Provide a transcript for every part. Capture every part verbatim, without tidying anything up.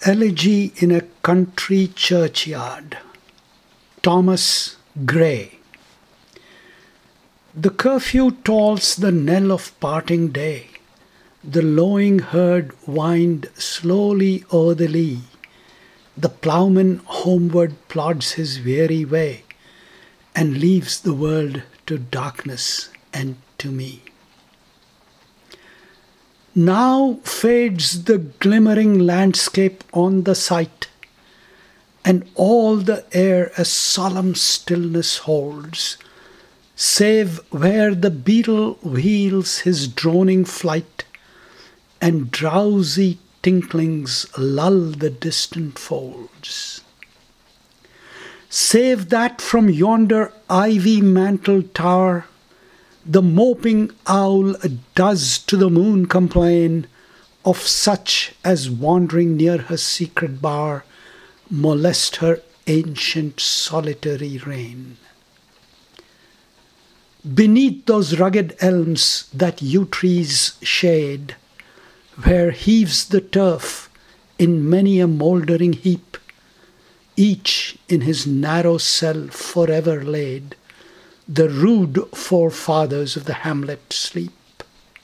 Elegy in a Country Churchyard. Thomas Gray. The curfew tolls the knell of parting day. The lowing herd wind slowly o'er the lea. The ploughman homeward plods his weary way, and leaves the world to darkness and to me. Now fades the glimmering landscape on the sight, and all the air a solemn stillness holds, save where the beetle wheels his droning flight, and drowsy tinklings lull the distant folds. Save that from yonder ivy-mantled tower, the moping owl does to the moon complain of such as wandering near her secret bower molest her ancient solitary reign. Beneath those rugged elms that yew trees shade, where heaves the turf in many a mouldering heap, each in his narrow cell forever laid, the rude forefathers of the hamlet sleep.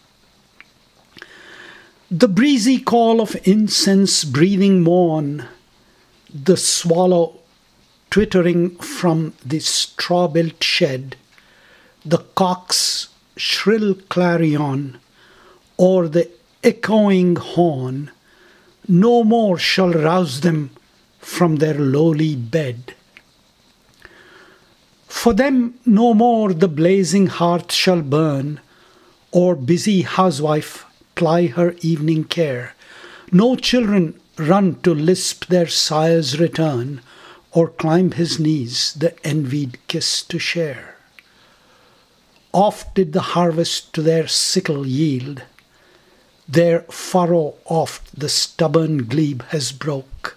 The breezy call of incense-breathing morn, the swallow twittering from the straw-built shed, the cock's shrill clarion, or the echoing horn, no more shall rouse them from their lowly bed. For them no more the blazing hearth shall burn, or busy housewife ply her evening care. No children run to lisp their sire's return, or climb his knees the envied kiss to share. Oft did the harvest to their sickle yield, their furrow oft the stubborn glebe has broke.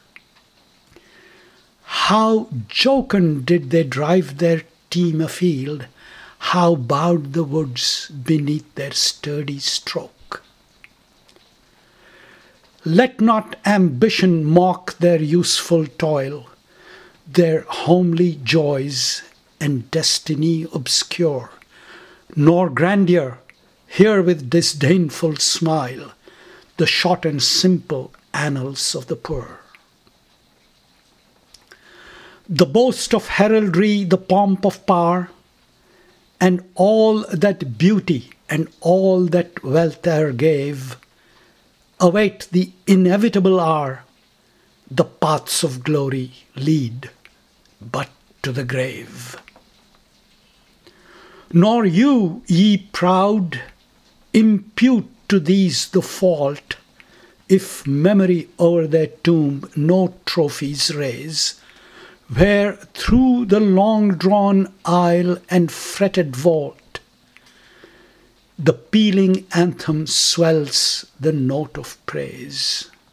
How jocund did they drive their team afield, how bowed the woods beneath their sturdy stroke. Let not ambition mock their useful toil, their homely joys and destiny obscure, nor grandeur hear with disdainful smile the short and simple annals of the poor. The boast of heraldry, the pomp of power, and all that beauty and all that wealth e'er gave, await the inevitable hour. The paths of glory lead but to the grave. Nor you, ye proud, impute to these the fault, if memory o'er their tomb no trophies raise, where through the long-drawn aisle and fretted vault the pealing anthem swells the note of praise.